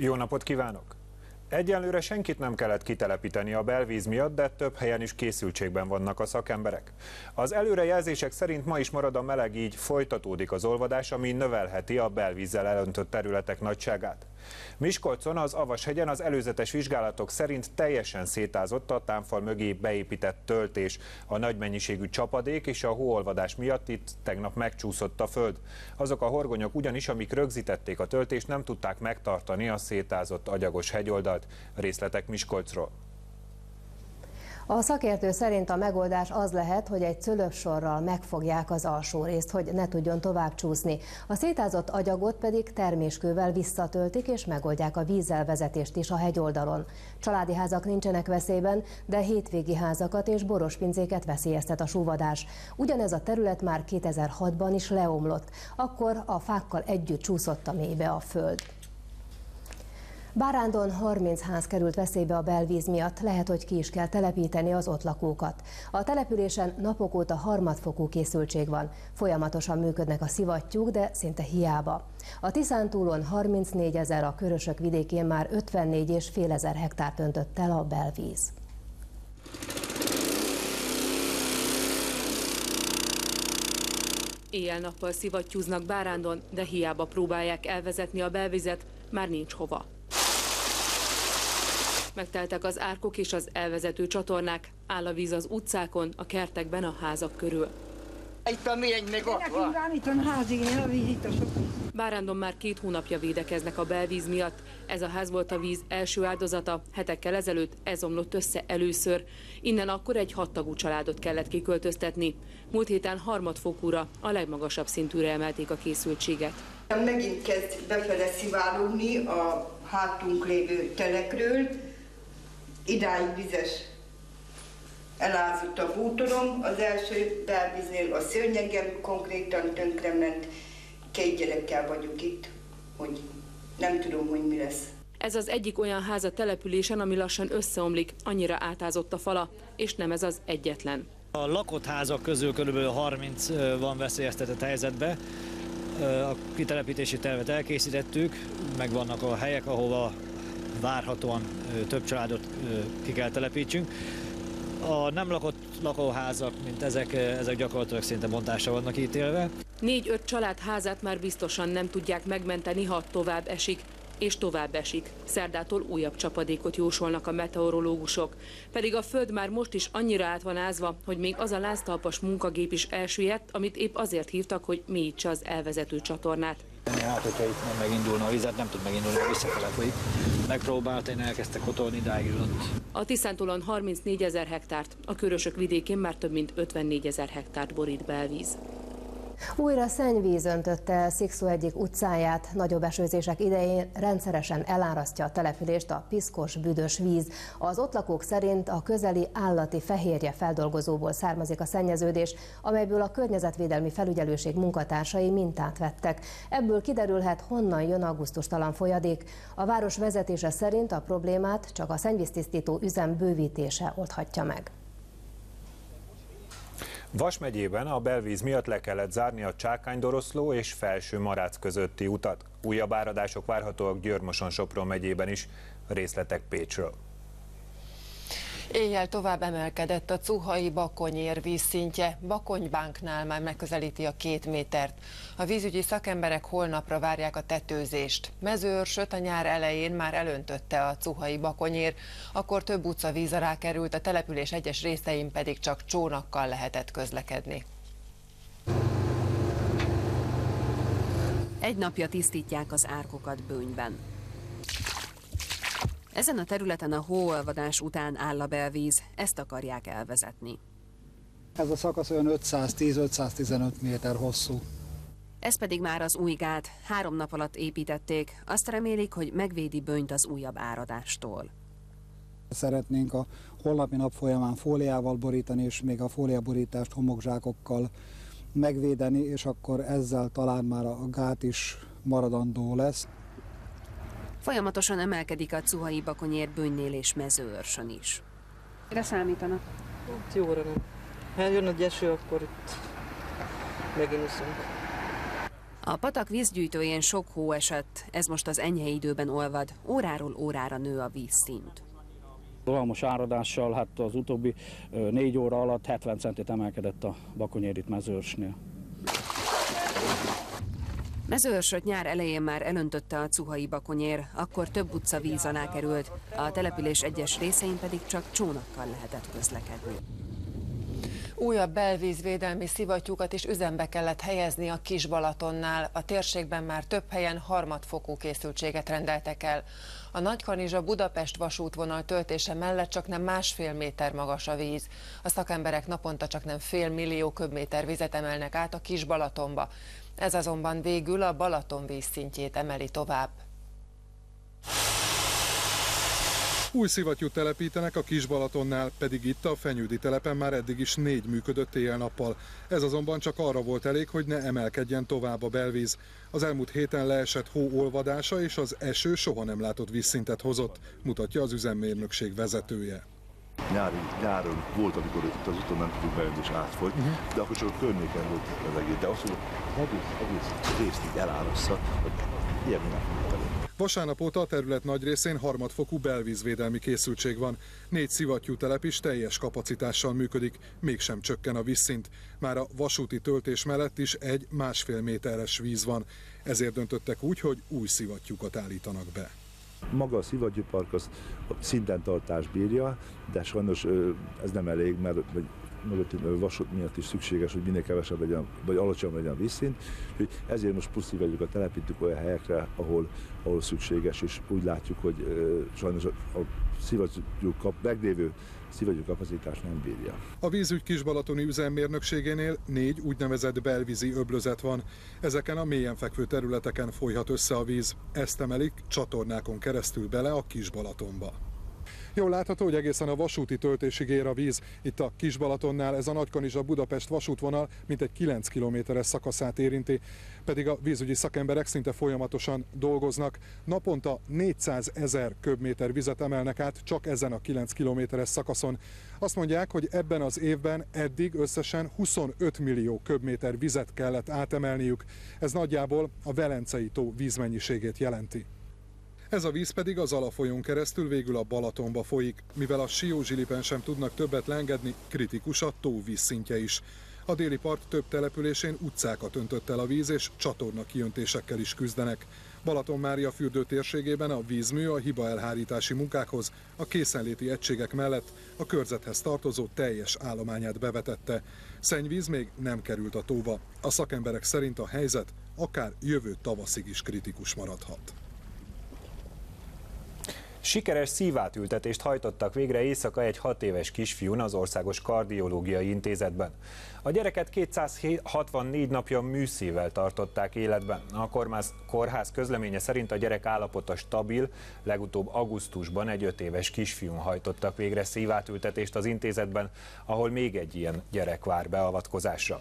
Jó napot kívánok! Egyelőre senkit nem kellett kitelepíteni a belvíz miatt, de több helyen is készültségben vannak a szakemberek. Az előrejelzések szerint ma is marad a meleg, így folytatódik az olvadás, ami növelheti a belvízzel elöntött területek nagyságát. Miskolcon, az Avashegyen az előzetes vizsgálatok szerint teljesen szétázott a támfal mögé beépített töltés. A nagy mennyiségű csapadék és a hóolvadás miatt itt tegnap megcsúszott a föld. Azok a horgonyok ugyanis, amik rögzítették a töltést, nem tudták megtartani a szétázott agyagos hegyoldalt. Részletek Miskolcról. A szakértő szerint a megoldás az lehet, hogy egy cölöpsorral megfogják az alsó részt, hogy ne tudjon tovább csúszni. A szétázott agyagot pedig terméskővel visszatöltik és megoldják a vízelvezetést is a hegyoldalon. Családi házak nincsenek veszélyben, de hétvégi házakat és borospincéket veszélyeztet a súvadás. Ugyanez a terület már 2006-ban is leomlott, akkor a fákkal együtt csúszott a mélybe a föld. Bárándon 30 ház került veszélybe a belvíz miatt, lehet, hogy ki is kell telepíteni az ott lakókat. A településen napok óta harmadfokú készültség van. Folyamatosan működnek a szivattyúk, de szinte hiába. A Tiszántúlon 34 000, a Körösök vidékén már 54 500 hektárt öntött el a belvíz. Éjjel-nappal szivattyúznak Bárándon, de hiába próbálják elvezetni a belvizet, már nincs hova. Megteltek az árkok és az elvezető csatornák, áll a víz az utcákon, a kertekben, a házak körül. Itt a mély még ott van. Bárándon már 2 hónapja védekeznek a belvíz miatt. Ez a ház volt a víz első áldozata. Hetekkel ezelőtt ez omlott össze először. Innen akkor egy 6 tagú családot kellett kiköltöztetni. Múlt héten harmadfokúra, a legmagasabb szintűre emelték a készültséget. Megint kezd befele szivárogni a hátunk lévő telekről. Idáig vizes. Elázott a bútorom, az első belvíznél a szőnyegem konkrétan tönkrement. 2 gyerekkel vagyok itt, hogy nem tudom, hogy mi lesz. Ez az egyik olyan ház a településen, ami lassan összeomlik, annyira átázott a fala, és nem ez az egyetlen. A lakott házak közül kb. 30 van veszélyeztetett helyzetben. A kitelepítési tervet elkészítettük, meg vannak a helyek, ahova várhatóan több családot ki kell telepítsünk. A nem lakott lakóházak, mint ezek gyakorlatilag szinte bontásra vannak ítélve. 4-5 család házát már biztosan nem tudják megmenteni, ha tovább esik. És tovább esik. Szerdától újabb csapadékot jósolnak a meteorológusok. Pedig a föld már most is annyira át van ázva, hogy még az a láztalpas munkagép is elsüllyedt, amit épp azért hívtak, hogy mélyítse az elvezető csatornát. Hát, hogyha itt nem megindulna a vizet, nem tud megindulni, visszafele folyik. Megpróbált, én elkezdtek kotolni, idáig jutott. A Tiszántúlon 34 000 hektárt, a Körösök vidékén már több mint 54 000 hektárt borít belvíz. Újra szennyvíz öntötte el Szikszó egyik utcáját. Nagyobb esőzések idején rendszeresen elárasztja a települést a piszkos, büdös víz. Az ott lakók szerint a közeli állati fehérje feldolgozóból származik a szennyeződés, amelyből a környezetvédelmi felügyelőség munkatársai mintát vettek. Ebből kiderülhet, honnan jön a gusztustalan folyadék. A város vezetése szerint a problémát csak a szennyvíztisztító üzem bővítése oldhatja meg. Vas megyében a belvíz miatt le kellett zárni a Csákány-Doroszló és Felső-Marác közötti utat. Újabb áradások várhatóak Győr-Moson-Sopron megyében is. Részletek Pécsről. Éjjel tovább emelkedett a Cuhai-Bakonyér vízszintje. Bakonybánknál már megközelíti a 2 métert. A vízügyi szakemberek holnapra várják a tetőzést. Mezőőrsöt a nyár elején már elöntötte a Cuhai-Bakonyér, akkor több utca víz alá került, a település egyes részein pedig csak csónakkal lehetett közlekedni. Egy napja tisztítják az árkokat Bönyben. Ezen a területen a hóolvadás után áll a belvíz, ezt akarják elvezetni. Ez a szakasz olyan 510-515 méter hosszú. Ez pedig már az új gát, 3 nap alatt építették, azt remélik, hogy megvédi Bönyt az újabb áradástól. Szeretnénk a holnapi nap folyamán fóliával borítani, és még a fóliaborítást homokzsákokkal megvédeni, és akkor ezzel talán már a gát is maradandó lesz. Folyamatosan emelkedik a Cuhai-Bakonyér Bönynél és Mezőőrsön is. Mire számítanak? Jóra nem. Ha jön egy eső, akkor itt megint iszunk. A patak vízgyűjtőjén sok hó esett, ez most az enyhe időben olvad, óráról órára nő a vízszint. Rohamos áradással, hát az utóbbi 4 óra alatt 70 centit emelkedett a Bakonyér itt Mezőörsnél. Mezőörsöt nyár elején már elöntötte a Cuhai Bakonyér, akkor több utca víz alá került, a település egyes részein pedig csak csónakkal lehetett közlekedni. Újabb belvízvédelmi szivattyúkat is üzembe kellett helyezni a Kis-Balatonnál. A térségben már több helyen harmadfokú készültséget rendeltek el. A Nagykanizsa-Budapest vasútvonal töltése mellett csaknem 1,5 méter magas a víz. A szakemberek naponta csaknem fél millió köbméter vizet emelnek át a Kis-Balatonba. Ez azonban végül a Balaton vízszintjét emeli tovább. Új szivattyút telepítenek a Kis-Balatonnál, pedig itt a Fenyődi telepen már eddig is 4 működött éjjel-nappal. Ez azonban csak arra volt elég, hogy ne emelkedjen tovább a belvíz. Az elmúlt héten leesett hó olvadása és az eső soha nem látott vízszintet hozott, mutatja az üzemmérnökség vezetője. Nyáron volt, amikor itt az úton nem tudjuk bejönni és átfolyt, de akkor csak a környéken volt az egész. De azt mondom, egész részt így elárassza, hogy ilyen mindenki. Vasárnap óta a terület nagy részén harmadfokú belvízvédelmi készültség van. 4 szivattyútelep is teljes kapacitással működik, mégsem csökken a vízszint. Már a vasúti töltés mellett is 1,5 méteres víz van. Ezért döntöttek úgy, hogy új szivattyúkat állítanak be. Maga a szivattyúpark az szinten tartás bírja, de sajnos ez nem elég, mert vasút miatt is szükséges, hogy minél kevesebb legyen, vagy alacsonyabb legyen a vízszint. Ezért most plusz szivattyúkat telepítünk olyan helyekre, ahol szükséges, és úgy látjuk, hogy sajnos a meglévő szivattyú kapacitás nem bírja. A vízügy Kis-Balatoni üzemmérnökségénél 4 úgynevezett belvízi öblözet van. Ezeken a mélyen fekvő területeken folyhat össze a víz. Ezt emelik csatornákon keresztül bele a Kis-Balatonba. Jól látható, hogy egészen a vasúti töltésig ér a víz. Itt a Kis-Balatonnál ez a Nagykanizsa-Budapest vasútvonal mintegy 9 kilométeres szakaszát érinti, pedig a vízügyi szakemberek szinte folyamatosan dolgoznak. Naponta 400 000 köbméter vizet emelnek át csak ezen a 9 kilométeres szakaszon. Azt mondják, hogy ebben az évben eddig összesen 25 millió köbméter vizet kellett átemelniük. Ez nagyjából a Velencei tó vízmennyiségét jelenti. Ez a víz pedig az Alafolyón keresztül végül a Balatonba folyik. Mivel a Siózsilipen sem tudnak többet leengedni, kritikus a tó vízszintje is. A déli part több településén utcákat öntött el a víz, és csatorna kiöntésekkel is küzdenek. Balatonmária fürdő térségében a vízmű a hibaelhárítási munkákhoz a készenléti egységek mellett a körzethez tartozó teljes állományát bevetette. Szennyvíz még nem került a tóba. A szakemberek szerint a helyzet akár jövő tavaszig is kritikus maradhat. Sikeres szívátültetést hajtottak végre éjszaka egy 6 éves kisfiún az Országos Kardiológiai Intézetben. A gyereket 264 napja műszívvel tartották életben. A kórház közleménye szerint a gyerek állapota stabil, legutóbb augusztusban egy 5 éves kisfiún hajtottak végre szívátültetést az intézetben, ahol még egy ilyen gyerek vár beavatkozásra.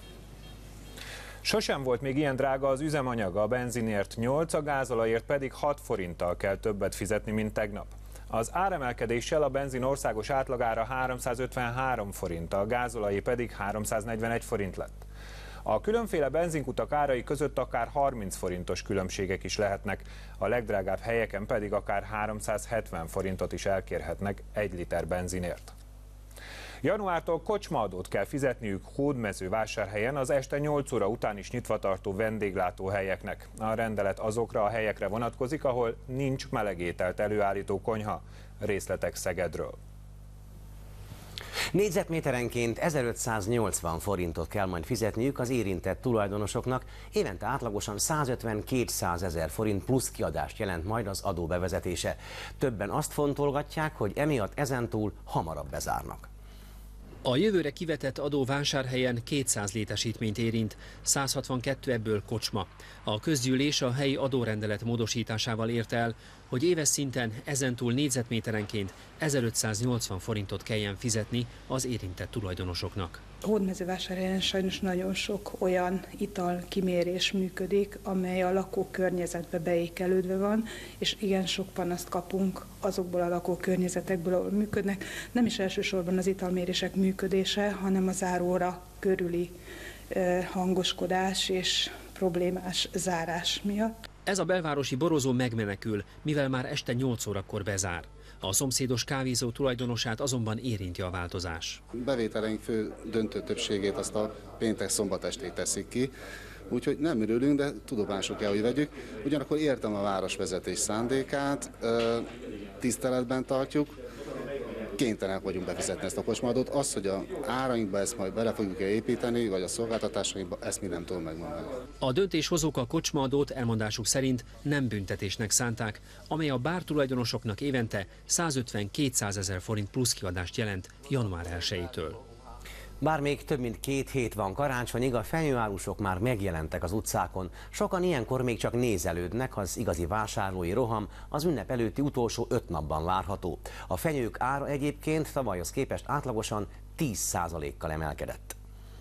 Sosem volt még ilyen drága az üzemanyag, a benzinért 8, a gázolajért pedig 6 forinttal kell többet fizetni, mint tegnap. Az áremelkedéssel a benzin országos átlagára 353 forint, a gázolajé pedig 341 forint lett. A különféle benzinkutak árai között akár 30 forintos különbségek is lehetnek, a legdrágább helyeken pedig akár 370 forintot is elkérhetnek 1 liter benzinért. Januártól kocsmaadót kell fizetniük Hódmezővásárhelyen az este 8 óra után is nyitva tartó vendéglátóhelyeknek. A rendelet azokra a helyekre vonatkozik, ahol nincs melegételt előállító konyha. Részletek Szegedről. Négyzetméterenként 1580 forintot kell majd fizetniük az érintett tulajdonosoknak, évente átlagosan 150-200 000 forint plusz kiadást jelent majd az adó bevezetése. Többen azt fontolgatják, hogy emiatt ezentúl hamarabb bezárnak. A jövőre kivetett adó Vásárhelyen 200 létesítményt érint, 162 ebből kocsma. A közgyűlés a helyi adórendelet módosításával ért el, hogy éves szinten ezentúl négyzetméterenként 1580 forintot kelljen fizetni az érintett tulajdonosoknak. Hódmezővásárhelyen sajnos nagyon sok olyan italkimérés működik, amely a lakókörnyezetbe beékelődve van, és igen sok panaszt kapunk azokból a lakókörnyezetekből, ahol működnek. Nem is elsősorban az italmérések működése, hanem a záróra körüli hangoskodás és problémás zárás miatt. Ez a belvárosi borozó megmenekül, mivel már este 8 órakor bezár. A szomszédos kávézó tulajdonosát azonban érinti a változás. Bevételeink fő döntő többségét azt a péntek-szombat estét teszik ki, úgyhogy nem örülünk, de tudomásul kell, hogy vegyük. Ugyanakkor értem a városvezetés szándékát, tiszteletben tartjuk, kénytelenek vagyunk befizetni ezt a kocsmaadót. Az, hogy a árainkba ezt majd bele fogjuk építeni, vagy a szolgáltatásainkba, ezt mi nem tudom megmondani. A döntéshozók a kocsmaadót elmondásuk szerint nem büntetésnek szánták, amely a bár tulajdonosoknak évente 150-200 ezer forint plusz kiadást jelent január 1-től. Bár még több mint 2 hét van karácsonyig, a fenyőárusok már megjelentek az utcákon. Sokan ilyenkor még csak nézelődnek, az igazi vásárlói roham az ünnep előtti utolsó 5 napban várható. A fenyők ára egyébként tavalyhoz képest átlagosan 10%-kal emelkedett.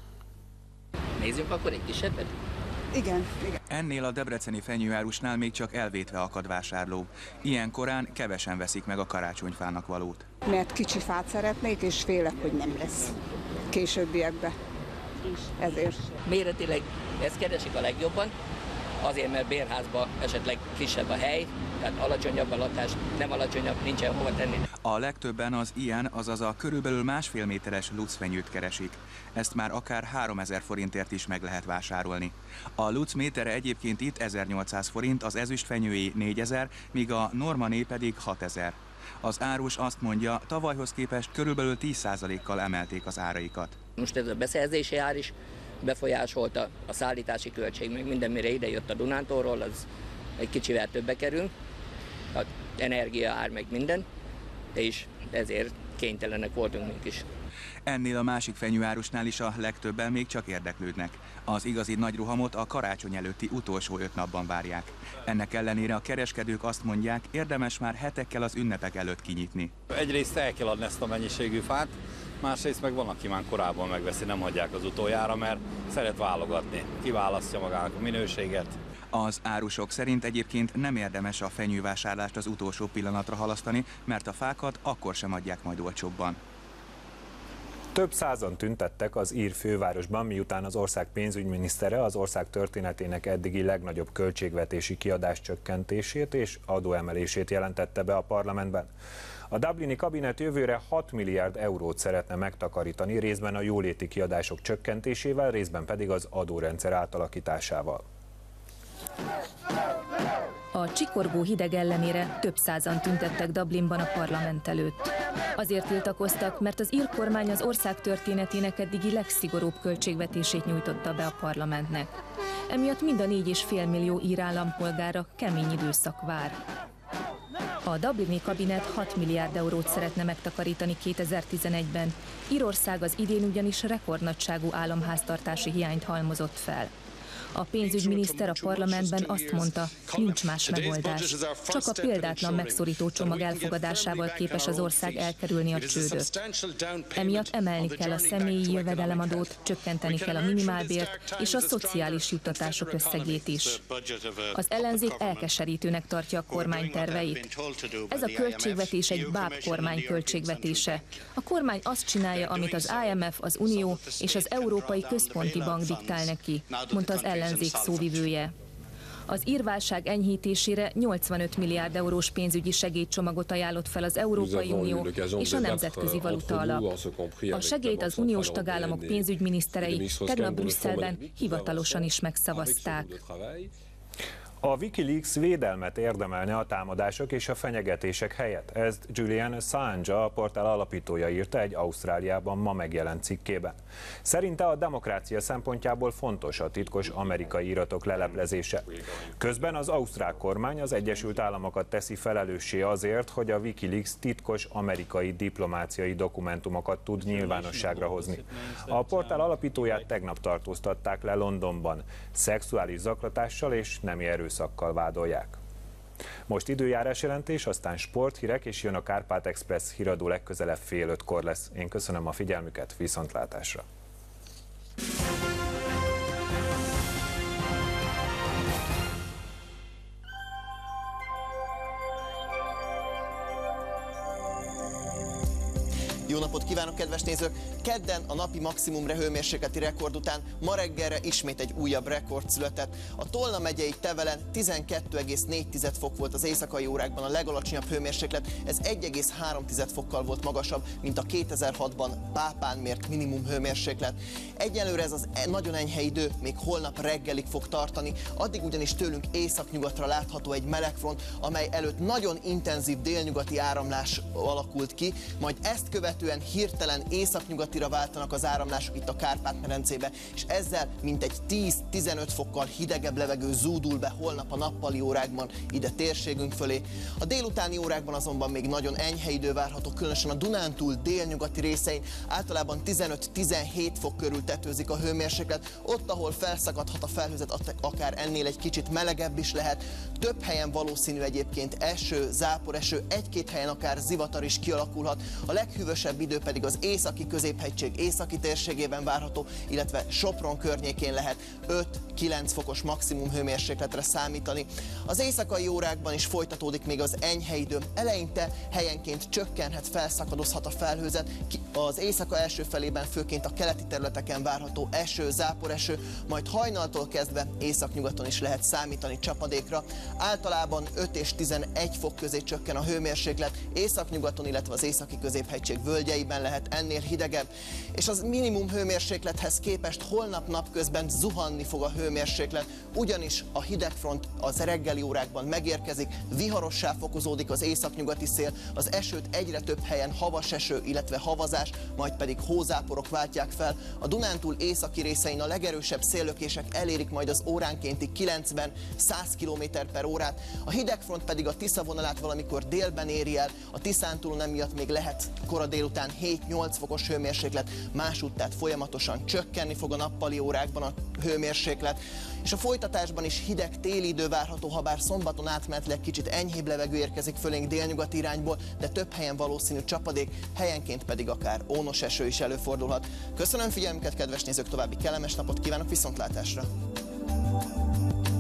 Nézzünk akkor egy kisebbet? Igen. Ennél a debreceni fenyőárusnál még csak elvétve akad vásárló. Ilyen korán kevesen veszik meg a karácsonyfának valót. Mert kicsi fát szeretnék, és félek, hogy nem lesz későbbiekben. Ezért. Méretileg ezt keresik a legjobban, azért, mert bérházban esetleg kisebb a hely, tehát alacsonyabb a lakás, nem alacsonyabb, nincsen hova tenni. A legtöbben az ilyen, azaz a körülbelül 1,5 méteres lucfenyőt keresik. Ezt már akár 3000 forintért is meg lehet vásárolni. A luc métere egyébként itt 1800 forint, az ezüstfenyőjé 4000, míg a normané pedig 6000. Az árus azt mondja, tavalyhoz képest körülbelül 10%-kal emelték az áraikat. Most ez a beszerzési ár is befolyásolta, a szállítási költség, meg minden, mire ide jött a Dunántúlról, az egy kicsivel többe kerül, az energia ár meg minden, és ezért kénytelenek voltunk mink is. Ennél a másik fenyőárusnál is a legtöbben még csak érdeklődnek. Az igazi nagy rohamot a karácsony előtti utolsó 5 napban várják. Ennek ellenére a kereskedők azt mondják, érdemes már hetekkel az ünnepek előtt kinyitni. Egyrészt el kell adni ezt a mennyiségű fát, másrészt meg van, aki már korábban megveszi, nem hagyják az utoljára, mert szeret válogatni, kiválasztja magának a minőséget. Az árusok szerint egyébként nem érdemes a fenyővásárlást az utolsó pillanatra halasztani, mert a fákat akkor sem adják majd olcsóbban. Több százan tüntettek az ír fővárosban, miután az ország pénzügyminisztere az ország történetének eddigi legnagyobb költségvetési kiadás csökkentését és adóemelését jelentette be a parlamentben. A dublini kabinet jövőre 6 milliárd eurót szeretne megtakarítani, részben a jóléti kiadások csökkentésével, részben pedig az adórendszer átalakításával. A csikorgó hideg ellenére több százan tüntettek Dublinban a parlament előtt. Azért tiltakoztak, mert az ír kormány az ország történetének eddigi legszigorúbb költségvetését nyújtotta be a parlamentnek. Emiatt mind a 4,5 millió ír állampolgára kemény időszak vár. A dublini kabinet 6 milliárd eurót szeretne megtakarítani 2011-ben. Írország az idén ugyanis rekordnagyságú államháztartási hiányt halmozott fel. A pénzügyminiszter a parlamentben azt mondta, nincs más megoldás. Csak a példátlan megszorító csomag elfogadásával képes az ország elkerülni a csődöt. Emiatt emelni kell a személyi jövedelemadót, csökkenteni kell a minimálbért és a szociális juttatások összegét is. Az ellenzék elkeserítőnek tartja a kormány terveit. Ez a költségvetés egy báb kormány költségvetése. A kormány azt csinálja, amit az IMF, az Unió és az Európai Központi Bank diktál neki, mondta az ellenzék szóvivője. Az írválság enyhítésére 85 milliárd eurós pénzügyi segélycsomagot ajánlott fel az Európai Unió és a Nemzetközi Valuta Alap. A segélyt az uniós tagállamok pénzügyminiszterei tegnap Brüsszelben hivatalosan is megszavazták. A Wikileaks védelmet érdemelne a támadások és a fenyegetések helyett. Ezt Julian Assange, a portál alapítója írta egy Ausztráliában ma megjelent cikkében. Szerinte a demokrácia szempontjából fontos a titkos amerikai iratok leleplezése. Közben az ausztrál kormány az Egyesült Államokat teszi felelőssé azért, hogy a Wikileaks titkos amerikai diplomáciai dokumentumokat tud nyilvánosságra hozni. A portál alapítóját tegnap tartóztatták le Londonban. Szexuális zaklatással és nemi erőszakkal vádolják. Most időjárás jelentés, aztán sporthírek, és jön a Kárpát Express híradó legközelebb 4:30-kor lesz. Én köszönöm a figyelmüket, viszontlátásra! Jó Jó napot kívánok, kedves nézők! Kedden a napi maximum hőmérsékleti rekord után ma reggelre ismét egy újabb rekord született. A Tolna megyei Tevelen 12,4 fok volt az éjszakai órákban a legalacsonyabb hőmérséklet, ez 1,3 fokkal volt magasabb, mint a 2006-ban Pápán mért minimum hőmérséklet. Egyelőre ez az nagyon enyhe idő még holnap reggelig fog tartani, addig ugyanis tőlünk északnyugatra látható egy melegfront, amely előtt nagyon intenzív délnyugati áramlás alakult ki, majd ezt követően hirtelen északnyugatira váltanak az áramlások itt a Kárpát-medencébe, és ezzel mintegy 10-15 fokkal hidegebb levegő zúdul be holnap a nappali órákban ide térségünk fölé. A délutáni órákban azonban még nagyon enyhe idő várható, különösen a Dunántúl délnyugati részein általában 15-17 fok körül tetőzik a hőmérséklet, ott, ahol felszakadhat a felhőzet, akár ennél egy kicsit melegebb is lehet. Több helyen valószínű egyébként eső, záporeső, egy-két helyen akár zivatar is kialakulhat. A leghűvösebb idő pedig az északi középhegység északi térségében várható, illetve Sopron környékén lehet 5-9 fokos maximum hőmérsékletre számítani. Az éjszakai órákban is folytatódik még az enyhe idő. Eleinte helyenként csökkenhet, felszakadozhat a felhőzet. Az éjszaka első felében főként a keleti területeken várható eső, záporeső, majd hajnaltól kezdve északnyugaton is lehet számítani csapadékra. Általában 5 és 11 fok közé csökken a hőmérséklet, északnyugaton, illetve az északi középhegység völgyeiben lehet ennél hidegebb, és az minimum hőmérséklethez képest holnap napközben zuhanni fog a hőmérséklet, ugyanis a hidegfront az reggeli órákban megérkezik, viharossá fokozódik az északnyugati szél, az esőt egyre több helyen havas eső, illetve havazás, majd pedig hózáporok váltják fel. A Dunántúl északi részein a legerősebb széllökések elérik majd az óránkénti 90-100 km/órát, a hidegfront pedig a Tisza vonalát valamikor délben éri el, a Tiszántúlon emiatt még lehet kora délután 7-8 fokos hőmérséklet, másútt tehát folyamatosan csökkenni fog a nappali órákban a hőmérséklet, és a folytatásban is hideg téli idő várható, ha bár szombaton átmenetileg kicsit enyhébb levegő érkezik fölénk délnyugati irányból, de több helyen valószínű csapadék, helyenként pedig akár ónos eső is előfordulhat. Köszönöm figyelmüket, kedves nézők, további kellemes napot kívánok, viszontlátásra!